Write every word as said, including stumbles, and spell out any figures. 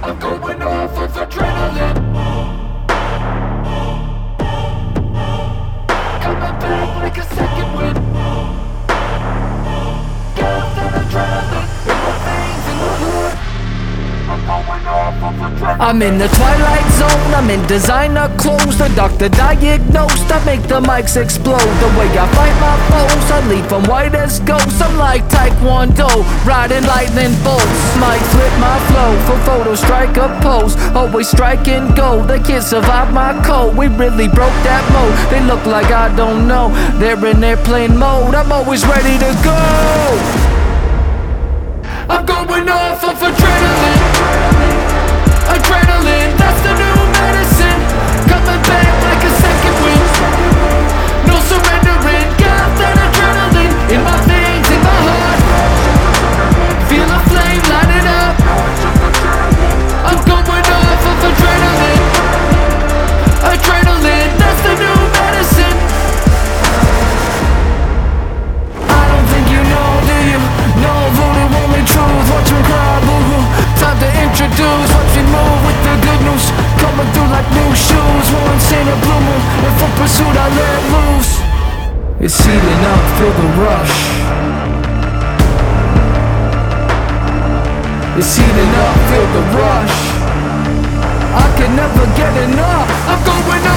I'm going off of adrenaline. Coming back like a second wind. Gas and adrenaline in my veins, in my hood. I'm going off of adrenaline. I'm in the twilight zone, I'm in designer clothes. The doctor diagnosed, I make the mics explode. The way I fight my foes, I leave them white as ghosts. I'm like Taekwondo, riding lightning bolts. Might flip my flow, for photos strike a pose. Always strike and go, they can't survive my code. We really broke that mode, they look like I don't know. They're in airplane mode, I'm always ready to go. I'm going off of adrenaline. Adrenaline, that's the new medicine. Coming back like a second wind. No surrendering, got that adrenaline in my veins, in my heart. Feel a flame lighting up. I'm going off of adrenaline. Adrenaline, that's the new medicine. I don't think you know, do you? No voodoo, only truth. Watch me cry, boo-hoo. Time to introduce, watch me move with the good news. Coming through like new shoes, more insane a blue moon. And for pursuit I let loose. It's heating up, feel the rush. It's heating up, feel the rush. I can never get enough. I'm going up.